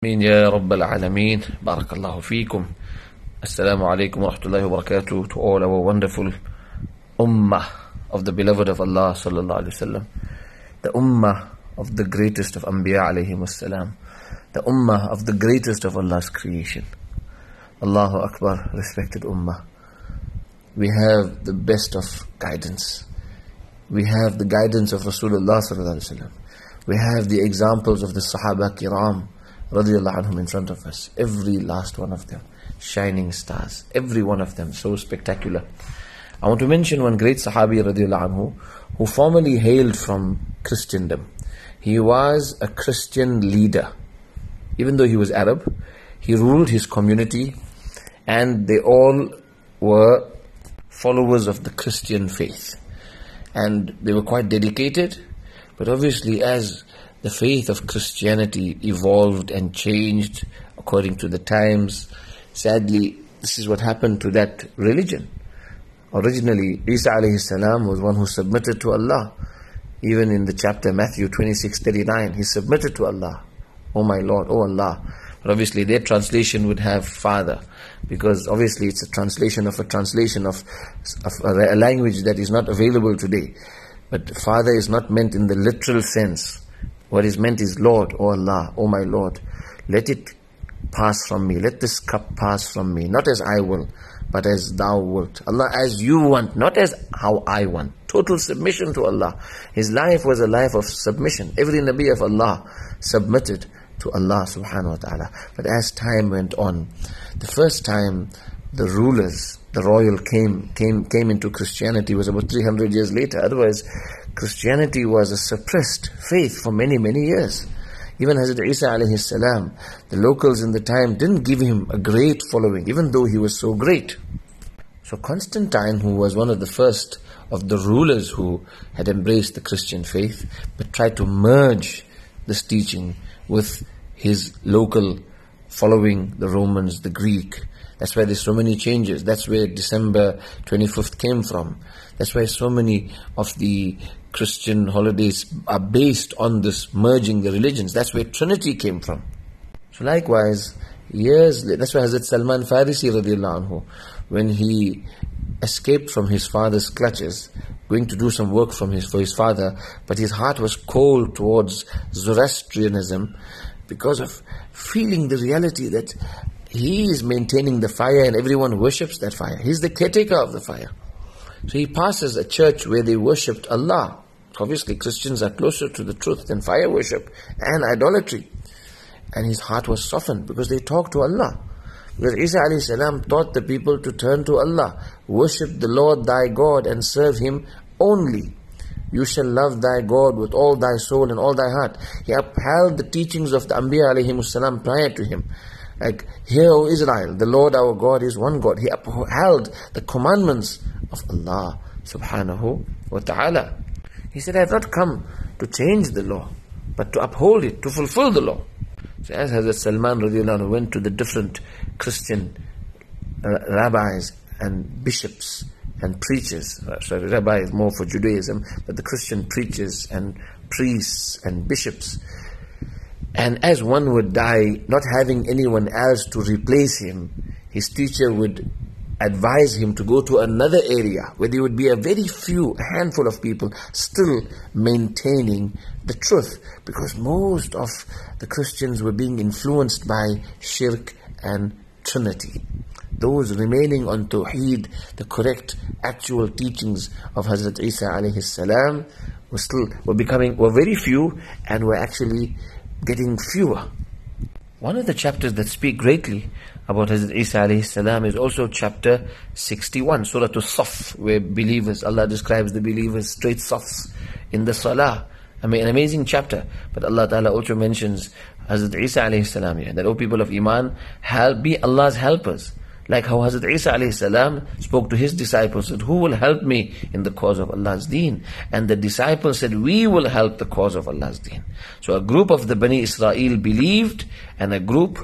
Amin ya Rabbal Alameen. Barakallahu feekum. Assalamu alaikum wa rahmatullahi wa barakatuh to all our wonderful ummah of the beloved of Allah sallallahu alaihi wasallam, the ummah of the greatest of Anbiya alayhi wassalam, the ummah of the greatest of Allah's creation. Allahu Akbar, respected ummah. We have the best of guidance. We have the guidance of Rasulullah sallallahu alaihi wasallam. We have the examples of the Sahaba Kiram radiyallahu anhum in front of us. Every last one of them, shining stars. Every one of them, so spectacular. I want to mention one great Sahabi radiyallahu anhu who formerly hailed from Christendom. He was a Christian leader. Even though he was Arab, he ruled his community and they all were followers of the Christian faith. And they were quite dedicated, but obviously as the faith of Christianity evolved and changed according to the times, sadly, this is what happened to that religion. Originally, Isa alayhi salam was one who submitted to Allah. Even in the chapter Matthew 26:39, he submitted to Allah. Oh my Lord, oh Allah. But obviously their translation would have Father, because obviously it's a translation of a language that is not available today. But Father is not meant in the literal sense. What is meant is Lord, oh Allah, oh my Lord, let it pass from me, let this cup pass from me, not as I will, but as thou wilt. Allah, as you want, not as how I want. Total submission to Allah. His life was a life of submission. Every Nabi of Allah submitted to Allah subhanahu wa ta'ala. But as time went on, the first time the rulers, the royal came into Christianity was about 300 years later. Otherwise, Christianity was a suppressed faith for many, many years. Even Hazrat Isa alayhi salam, the locals in the time didn't give him a great following, even though he was so great. So Constantine, who was one of the first of the rulers who had embraced the Christian faith, but tried to merge this teaching with his local following, the Romans, the Greek. That's why there's so many changes. That's where December 25th came from. That's why so many of the Christian holidays are based on this merging the religions. That's where Trinity came from. So likewise, years later, that's why Hazrat Salman Farisi radiallahu anhu, when he escaped from his father's clutches, going to do some work for his father, but his heart was cold towards Zoroastrianism because of feeling the reality that he is maintaining the fire and everyone worships that fire. He's the caretaker of the fire. So he passes a church where they worshipped Allah. Obviously Christians are closer to the truth than fire worship and idolatry. And his heart was softened because they talked to Allah. Because Isa alayhi salam taught the people to turn to Allah, worship the Lord thy God and serve Him only. You shall love thy God with all thy soul and all thy heart. He upheld the teachings of the Anbiya alayhi salam prior to him. Like, hear, O Israel, the Lord our God is one God. He upheld the commandments of Allah subhanahu wa ta'ala. He said, I have not come to change the law, but to uphold it, to fulfill the law. So as Hazrat Salman radiallahu anhu went to the different Christian rabbis and bishops and preachers, sorry, rabbi is more for Judaism, but the Christian preachers and priests and bishops, and as one would die, not having anyone else to replace him, his teacher would advise him to go to another area where there would be a handful of people still maintaining the truth, because most of the Christians were being influenced by shirk and Trinity. Those remaining on Tawheed, the correct actual teachings of Hazrat Isa alayhi salam, were very few and were actually getting fewer. One of the chapters that speak greatly about Hazrat Isa alayhi salam is also chapter 61, Surah As-Saff, where Allah describes the believers straight saffs in the salah. I mean, an amazing chapter. But Allah Ta'ala also mentions Hazrat Isa alayhi salam here, that, O people of Iman, be Allah's helpers. Like how Hazrat Isa alayhi salam spoke to his disciples, said, who will help me in the cause of Allah's deen? And the disciples said, we will help the cause of Allah's deen. So a group of the Bani Israel believed, and a group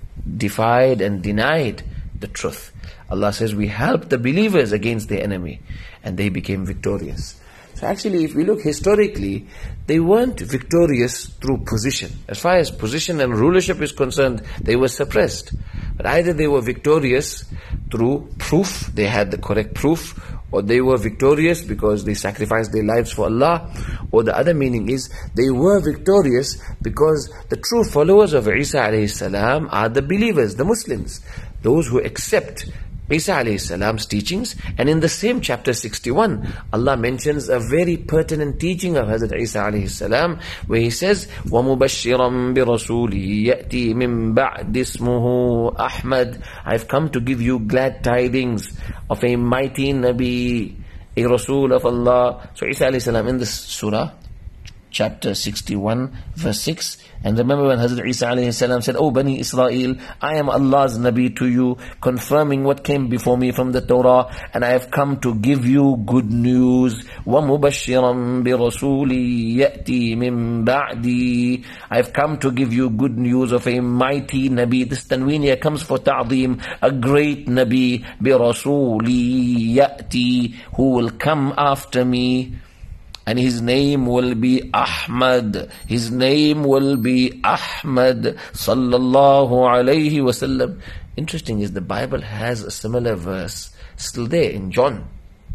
defied and denied the truth. Allah says, we helped the believers against the enemy, and they became victorious. So actually, if we look historically, they weren't victorious through position. As far as position and rulership is concerned, they were suppressed. But either they were victorious through proof, they had the correct proof, or they were victorious because they sacrificed their lives for Allah, or the other meaning is they were victorious because the true followers of Isa alayhi salam are the believers, the Muslims, those who accept Isa alayhi salam's teachings. And in the same chapter 61, Allah mentions a very pertinent teaching of Hazrat Isa alayhi salam, where He says, وَمُبَشِّرًا بِرَسُولِهِ يَأْتِي مِن بَعْدِ اسْمُهُ أَحْمَدُ. I've come to give you glad tidings of a mighty Nabi, a Rasul of Allah. So Isa alayhi salam in this surah, chapter 61, verse 6. And remember when Hazrat Isa alayhi salam said, "O Bani Israel, I am Allah's Nabi to you, confirming what came before me from the Torah, and I have come to give you good news. وَمُبَشِّرًا بِرَسُولِي يَأْتِي مِن بَعْدِي." I have come to give you good news of a mighty Nabi. This tanween here comes for ta'zeem, a great Nabi. بِرَسُولِي يَأْتِي, who will come after me. And his name will be Ahmad. His name will be Ahmad sallallahu alayhi wasallam. Interesting is the Bible has a similar verse still there in John.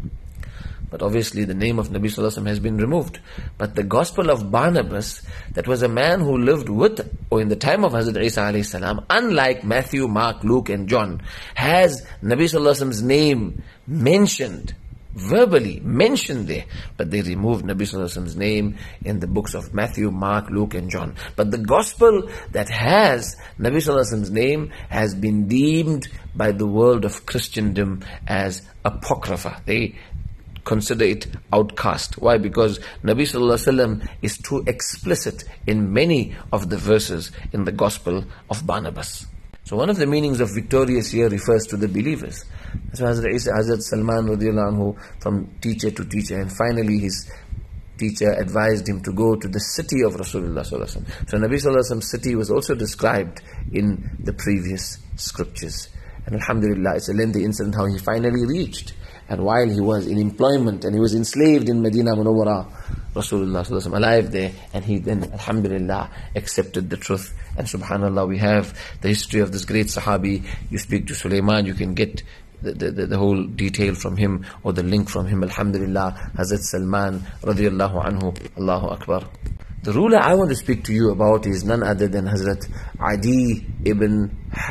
But obviously the name of Nabi sallallahu alayhi wasallam has been removed. But the Gospel of Barnabas, that was a man who lived with or in the time of Hazrat Isa alayhi salam, unlike Matthew, Mark, Luke and John, has Nabi sallallahu alayhi wasallam's name mentioned, verbally mentioned there, but they removed Nabi Sallallahu Alaihi Wasallam's name in the books of Matthew, Mark, Luke and John. But the gospel that has Nabi Sallallahu Alaihi Wasallam's name has been deemed by the world of Christendom as apocrypha. They consider it outcast. Why? Because Nabi Sallallahu Alaihi Wasallam is too explicit in many of the verses in the Gospel of Barnabas. So one of the meanings of victorious here refers to the believers. That's why Hazrat Salman radiallahu anhu, from teacher to teacher, and finally his teacher advised him to go to the city of Rasulullah sallallahu alaihi wasallam. So Nabi sallallahu alaihi wasallam's city was also described in the previous scriptures. And alhamdulillah, it's a lengthy incident how he finally reached. And while he was in employment and he was enslaved in Medina Munawwara, Rasulullah sallallahu alaihi wasallam alive there, and he then alhamdulillah accepted the truth. And subhanallah, we have the history of this great Sahabi. You speak to Sulaiman, you can get the whole detail from him or the link from him. Alhamdulillah, Hazrat Salman radiallahu anhu, Allahu Akbar. The ruler I want to speak to you about is none other than Hazrat Adi ibn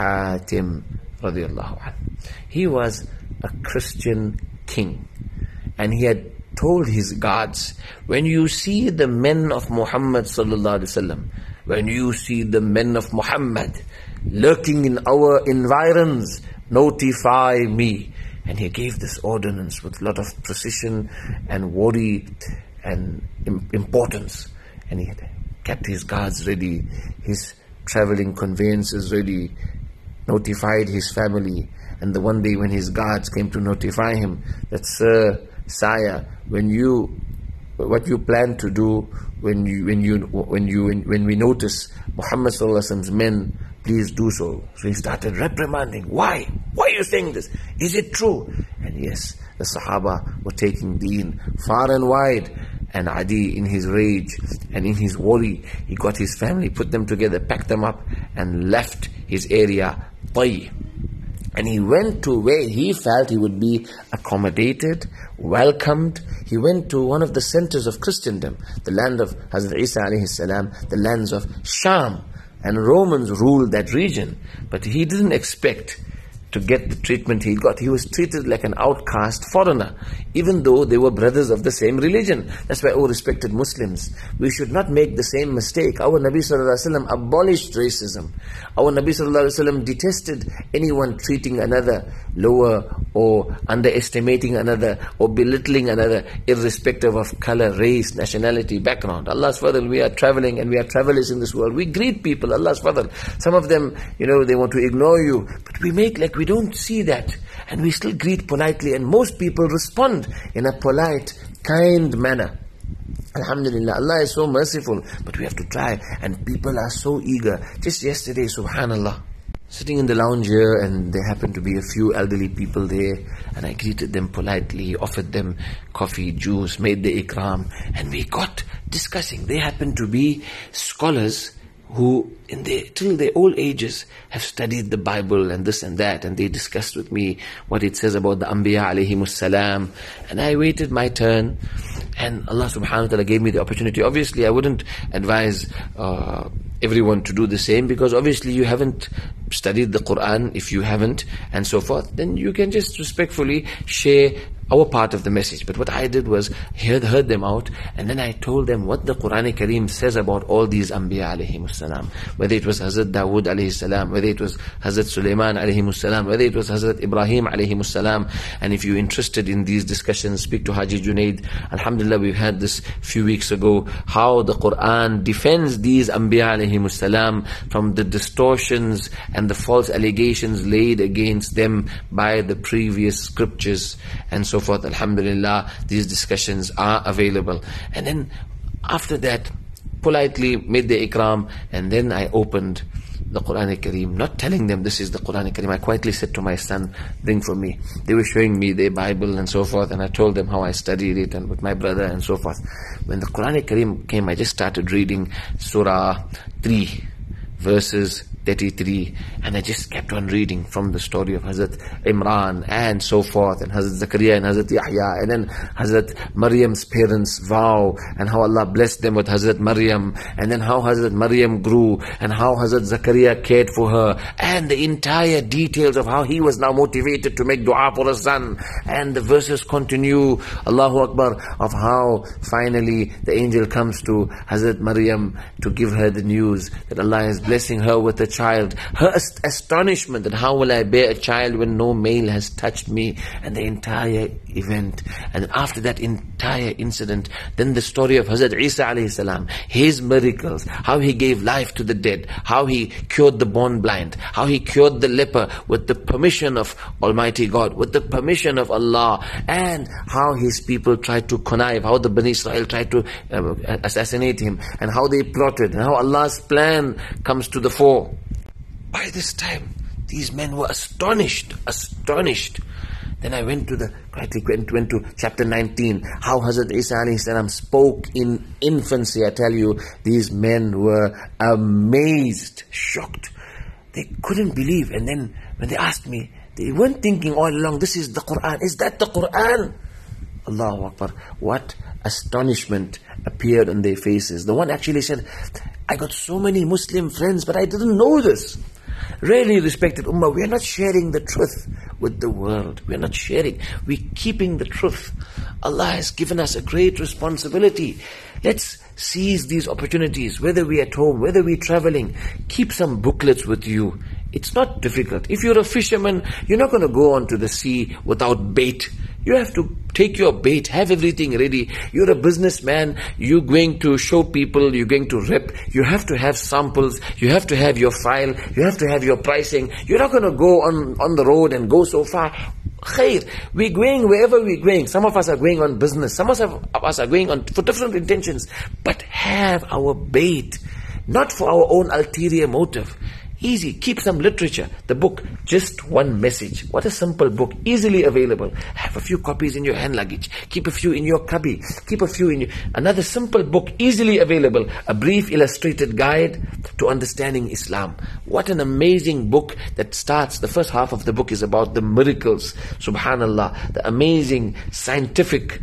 Hatim radiallahu anhu. He was a Christian king, and he had told his guards, when you see the men of Muhammad sallallahu alaihi wasallam, when you see the men of Muhammad lurking in our environs, notify me. And he gave this ordinance with a lot of precision and worry and importance. And he kept his guards ready, his traveling conveyances ready, notified his family. And the one day when his guards came to notify him that, "Sir, sire, what you plan to do when we notice Muhammad sallallahu alaihi wasallam's men, please do so." So he started reprimanding. Why are you saying this? Is it true? And yes, the Sahaba were taking deen far and wide. And Adi, in his rage and in his worry, he got his family, put them together, packed them up and left his area, Tay. And he went to where he felt he would be accommodated, welcomed. He went to one of the centers of Christendom, the land of Hazrat Isa alayhi salam, the lands of Sham. And Romans ruled that region. But he didn't expect to get the treatment he got. He was treated like an outcast foreigner, even though they were brothers of the same religion. That's why, oh respected Muslims, we should not make the same mistake. Our Nabi sallallahu alaihi wasallam abolished racism. Our Nabi sallallahu alaihi wasallam detested anyone treating another lower or underestimating another or belittling another, irrespective of color, race, nationality, background. Allah's fadl, we are traveling and we are travelers in this world. We greet people, Allah's fadl. Some of them, they want to ignore you, but we make like we don't see that, and we still greet politely, and most people respond in a polite, kind manner. Alhamdulillah, Allah is so merciful, but we have to try, and people are so eager. Just yesterday, subhanallah, sitting in the lounge here, and there happened to be a few elderly people there, and I greeted them politely, offered them coffee, juice, made the ikram, and we got discussing. They happened to be scholars who till their old ages have studied the Bible and this and that, and they discussed with me what it says about the Anbiya alayhimus salam, and I waited my turn, and Allah subhanahu wa ta'ala gave me the opportunity. Obviously I wouldn't advise everyone to do the same, because obviously you haven't studied the Quran. If you haven't and so forth, then you can just respectfully share our part of the message. But what I did was heard them out, and then I told them what the Quran Kareem says about all these Anbiya alayhimus salam, whether it was Hazrat Dawood alayhi salam, whether it was Hazrat Sulaiman alayhimus salam, whether it was Hazrat Ibrahim alayhimus salam. And if you're interested in these discussions, speak to Haji Junaid. Alhamdulillah, we've had this few weeks ago, how the Quran defends these Anbiya alayhimus salam from the distortions and the false allegations laid against them by the previous scriptures and so forth. Alhamdulillah, these discussions are available. And then after that, politely made the ikram, and then I opened the Quran Kareem, not telling them this is the Quran Kareem. I quietly said to my son, bring for me. They were showing me their Bible and so forth, and I told them how I studied it, and with my brother and so forth. When the Quran Kareem came, I just started reading Surah 3, verses 33, and I just kept on reading from the story of Hazrat Imran and so forth, and Hazrat Zakaria and Hazrat Yahya, and then Hazrat Maryam's parents' vow, and how Allah blessed them with Hazrat Maryam, and then how Hazrat Maryam grew, and how Hazrat Zakaria cared for her, and the entire details of how he was now motivated to make dua for a son. And the verses continue, Allahu Akbar, of how finally the angel comes to Hazrat Maryam to give her the news that Allah is blessing her with a child. Her astonishment that how will I bear a child when no male has touched me, and the entire event. And after that entire incident, then the story of Hazrat Isa alayhi salam, his miracles, how he gave life to the dead, how he cured the born blind, how he cured the leper with the permission of Almighty God, with the permission of Allah, and how his people tried to connive, how the Bani Israel tried to assassinate him, and how they plotted, and how Allah's plan comes to the fore. By this time, these men were astonished. Then I went to chapter 19, how Hazrat Isa alayhi salam spoke in infancy. I tell you, these men were amazed, shocked. They couldn't believe. And then when they asked me, they weren't thinking all along, this is the Quran. Is that the Quran? Allahu Akbar. What astonishment appeared on their faces. The one actually said, I got so many Muslim friends, but I didn't know this. Really respected Ummah, we are not sharing the truth with the world. We are not sharing. We're keeping the truth. Allah has given us a great responsibility. Let's seize these opportunities, whether we're at home, whether we're traveling. Keep some booklets with you. It's not difficult. If you're a fisherman, you're not going to go onto the sea without bait. You have to take your bait, have everything ready. You're a businessman, you're going to show people, you're going to rep. You have to have samples, you have to have your file, you have to have your pricing. You're not going to go on the road and go so far. Khair, we're going wherever we're going. Some of us are going on business, some of us are going on for different intentions. But have our bait, not for our own ulterior motive. Easy. Keep some literature. The book, Just One Message. What a simple book. Easily available. Have a few copies in your hand luggage. Keep a few in your cubby. Keep a few in your... Another simple book, easily available. A brief illustrated guide to understanding Islam. What an amazing book that starts. The first half of the book is about the miracles. Subhanallah. The amazing scientific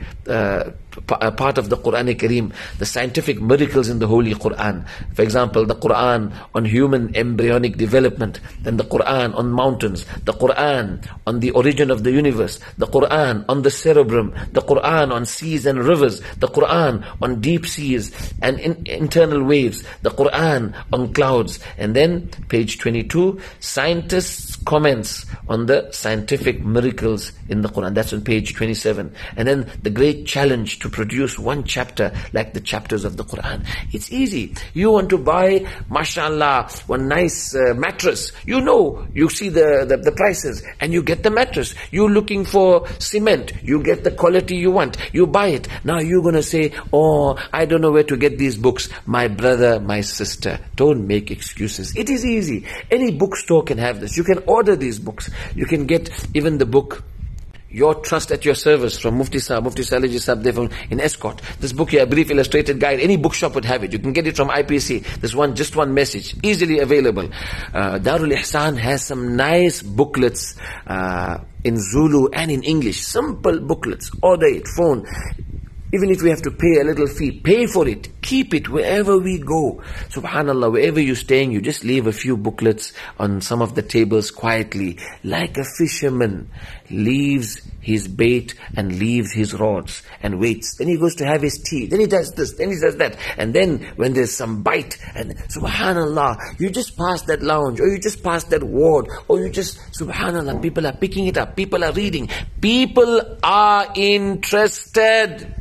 part of the Quran Kareem, the scientific miracles in the Holy Quran. For example, the Quran on human embryonic development, then the Quran on mountains, the Quran on the origin of the universe, the Quran on the cerebrum, the Quran on seas and rivers, the Quran on deep seas and internal waves, the Quran on clouds. And then page 22, scientists' comments on the scientific miracles in the Quran. That's on page 27. And then the great challenge manage to produce one chapter like the chapters of the Quran? It's easy. You want to buy, mashallah, one nice mattress. You see the prices and you get the mattress. You're looking for cement. You get the quality you want. You buy it. Now you're going to say, oh, I don't know where to get these books. My brother, my sister, don't make excuses. It is easy. Any bookstore can have this. You can order these books. You can get even the book, Your Trust at Your Service, from Mufti Salih Sahib there in Escort. This book here, a brief illustrated guide, any bookshop would have it. You can get it from IPC. This one, just one message, easily available. Darul Ihsan has some nice booklets in Zulu and in English. Simple booklets. Order it, phone. Even if we have to pay a little fee, pay for it. Keep it wherever we go. Subhanallah, wherever you're staying, you just leave a few booklets on some of the tables quietly. Like a fisherman leaves his bait and leaves his rods and waits. Then he goes to have his tea. Then he does this, then he does that. And then when there's some bite, and subhanallah, you just pass that lounge, or you just pass that ward, or you just, subhanallah, people are picking it up, people are reading, people are interested.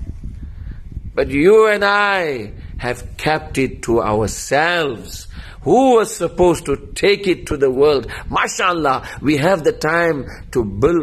But you and I have kept it to ourselves. Who was supposed to take it to the world? MashaAllah, we have the time to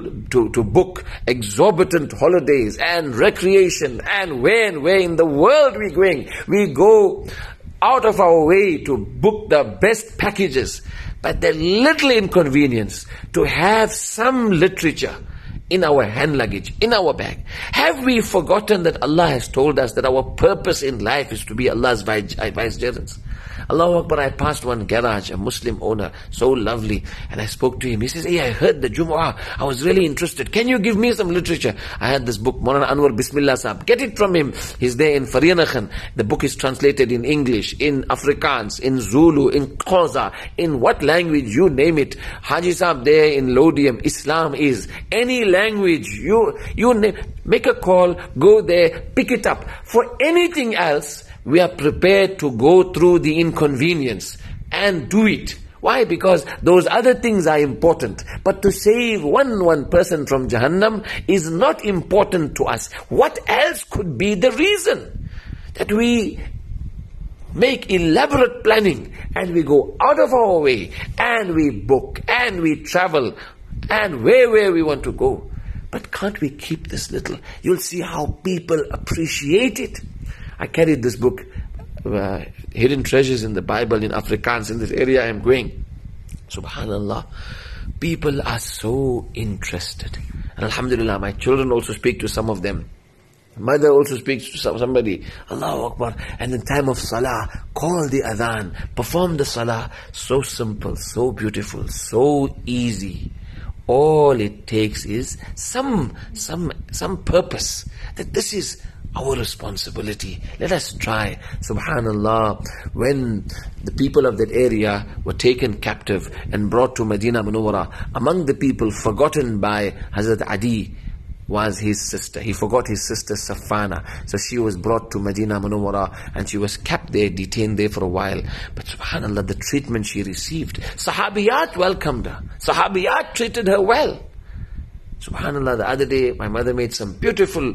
book exorbitant holidays and recreation, and where in the world we're going. We go out of our way to book the best packages. But the little inconvenience to have some literature in our hand luggage, in our bag. Have we forgotten that Allah has told us that our purpose in life is to be Allah's vicegerents? Allahu Akbar, I passed one garage, a Muslim owner, so lovely, and I spoke to him. He says, hey, I heard the Jumu'ah, I was really interested. Can you give me some literature? I had this book, Maulana Anwar Bismillah Sahab. Get it from him. He's there in Faryanakhan. The book is translated in English, in Afrikaans, in Zulu, in Xhosa, in what language, you name it. Haji Sahab there in Lodium. Islam is any language, you name. Make a call, go there, pick it up. For anything else, we are prepared to go through the inconvenience and do it. Why? Because those other things are important. But to save one person from Jahannam is not important to us. What else could be the reason that we make elaborate planning and we go out of our way and we book and we travel and where we want to go? But can't we keep this little? You'll see how people appreciate it. I carried this book, Hidden Treasures in the Bible in Afrikaans, in this area I'm going. Subhanallah, people are so interested. And alhamdulillah, my children also speak to some of them. Mother also speaks to somebody. Allahu Akbar. And in time of salah, call the adhan, perform the salah. So simple, so beautiful, so easy. All it takes is some purpose, that this is our responsibility. Let us try. Subhanallah, when the people of that area were taken captive and brought to Medina Munawwara, among the people forgotten by Hazrat Adi was his sister. He forgot his sister Safana. So she was brought to Medina Munawwara and she was kept there, detained there for a while. But subhanallah, the treatment she received, Sahabiyat welcomed her. Sahabiyat treated her well. Subhanallah, the other day, my mother made some beautiful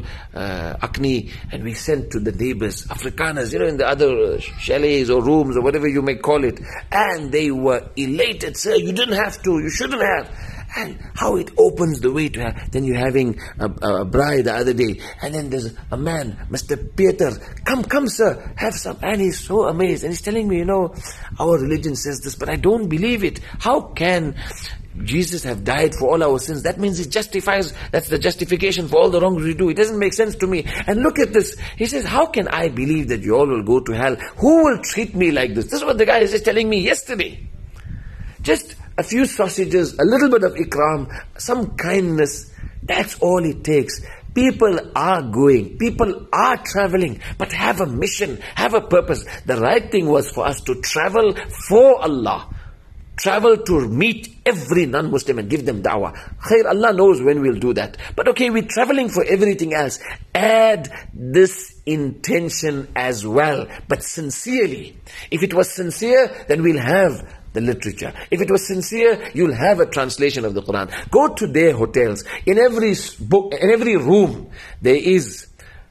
akni and we sent to the neighbors, Afrikaners, in the other chalets or rooms or whatever you may call it. And they were elated. Sir, you didn't have to, you shouldn't have. And how it opens the way to have. Then you're having a bride the other day. And then there's a man, Mr. Peter, come sir, have some. And he's so amazed. And he's telling me, our religion says this, but I don't believe it. How can Jesus have died for all our sins? That means it justifies, that's the justification for all the wrongs we do. It doesn't make sense to me. And look at this. He says, how can I believe that you all will go to hell? Who will treat me like this? This is what the guy is just telling me yesterday. Just a few sausages, a little bit of ikram, some kindness. That's all it takes. People are going, people are traveling, but have a mission, have a purpose. The right thing was for us to travel for Allah. Travel to meet every non-Muslim and give them da'wah. Khair, Allah knows when we'll do that. But okay, we're traveling for everything else. Add this intention as well, but sincerely. If it was sincere, then we'll have the literature. If it was sincere, you'll have a translation of the Quran. Go to their hotels. In every book, in every room, there is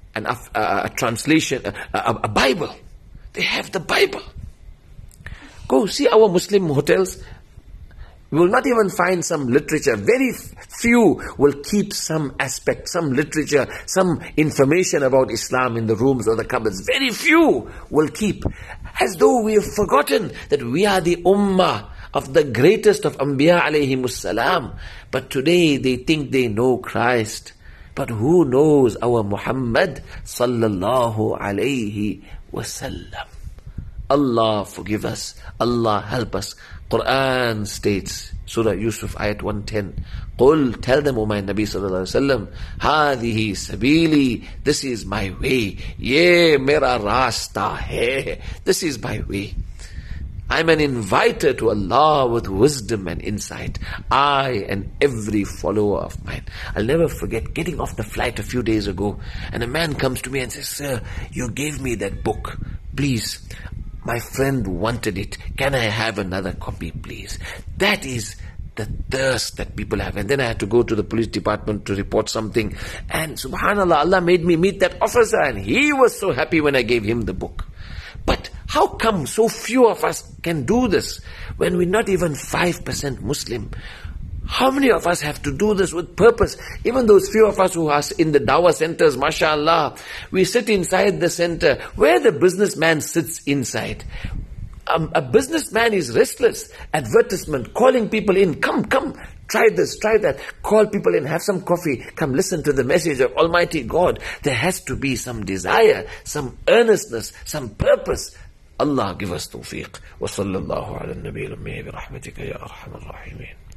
a translation, a Bible. They have the Bible. Go see our Muslim hotels. You will not even find some literature. Very few will keep some aspect, some literature, some information about Islam in the rooms or the cupboards. Very few will keep. As though we have forgotten that we are the ummah of the greatest of Anbiya alayhimus salam. But today they think they know Christ. But who knows our Muhammad sallallahu alayhi wasallam? Allah forgive us. Allah help us. Quran states, Surah Yusuf, ayat 110, Qul, tell them, O my Nabi sallallahu alayhi wa sallam, Hadihi sabili, this is my way. Ye mera rasta hai. This is my way. I'm an inviter to Allah with wisdom and insight. I and every follower of mine. I'll never forget getting off the flight a few days ago, and a man comes to me and says, Sir, you gave me that book. Please, my friend wanted it. Can I have another copy, please? That is the thirst that people have. And then I had to go to the police department to report something. And subhanAllah, Allah made me meet that officer, and he was so happy when I gave him the book. But how come so few of us can do this when we're not even 5% Muslim? How many of us have to do this with purpose? Even those few of us who are in the dawah centers, mashallah, we sit inside the center where the businessman sits inside. A businessman is restless. Advertisement, calling people in, come, try this, try that. Call people in, have some coffee, come listen to the message of Almighty God. There has to be some desire, some earnestness, some purpose. Allah give us tawfiq. Wa sallallahu ala nabi al-ummi bi rahmatika ya arhamar rahimin.